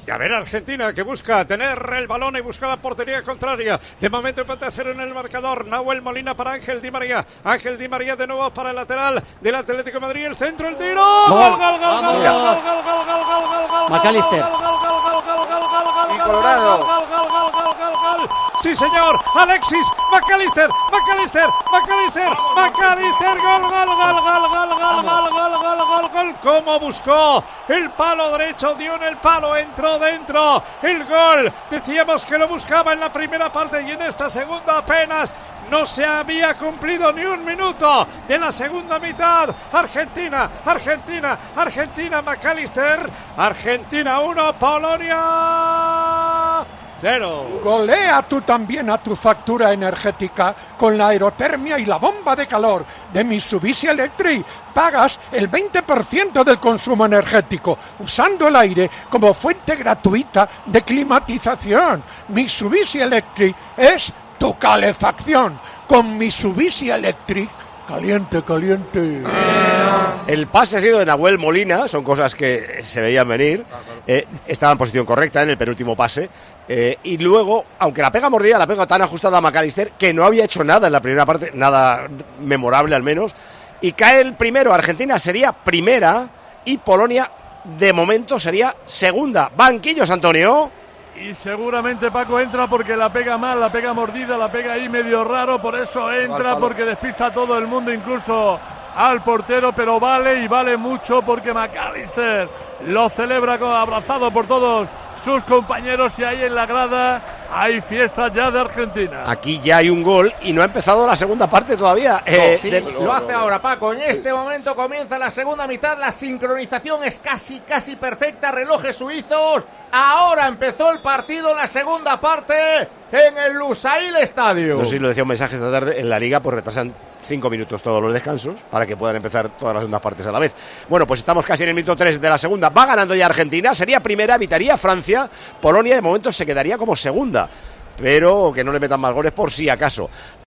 Y a ver Argentina que busca tener el balón y busca la portería contraria. De momento empate a 0 en el marcador. Nahuel Molina para Ángel Di María. Ángel Di María de nuevo para el lateral del Atlético de Madrid. El centro, el tiro. ¡Gol, gol, gol, gol, gol! McAllister. Y Colorado. Sí, señor. Alexis McAllister. Gol. Cómo buscó el palo derecho, dio en el palo, entró dentro. El gol. Decíamos que lo buscaba en la primera parte y en esta segunda apenas. No se había cumplido ni un minuto de la segunda mitad. Argentina, McAllister. Argentina 1, Polonia 0. Golea tú también a tu factura energética con la aerotermia y la bomba de calor de Mitsubishi Electric. Pagas el 20% del consumo energético usando el aire como fuente gratuita de climatización. Mitsubishi Electric es tu calefacción. Con Mitsubishi Electric, caliente. El pase ha sido de Nahuel Molina, son cosas que se veían venir. Estaba en posición correcta en el penúltimo pase. Y luego, aunque la pega mordida, la pega tan ajustada a McAllister, que no había hecho nada en la primera parte, nada memorable al menos. Y cae el primero. Argentina sería primera y Polonia, de momento, sería segunda. Banquillos, Antonio. Y seguramente Paco entra porque la pega mal, la pega mordida, la pega ahí medio raro, por eso entra, porque despista a todo el mundo, incluso al portero, pero vale mucho porque McAllister lo celebra abrazado por todos sus compañeros y ahí en la grada hay fiesta ya de Argentina. Aquí ya hay un gol y no ha empezado la segunda parte todavía. Lo hace ahora Paco. En este momento comienza la segunda mitad. La sincronización es casi perfecta. Relojes suizos. Ahora empezó el partido, la segunda parte en el Lusail Stadium. No sé si lo decía un mensaje esta tarde. En la Liga pues retrasan 5 minutos todos los descansos para que puedan empezar todas las segundas partes a la vez. Bueno, pues estamos casi en el minuto 3 de la segunda. Va ganando ya Argentina, sería primera, evitaría Francia. Polonia de momento se quedaría como segunda, pero que no le metan más goles por si acaso.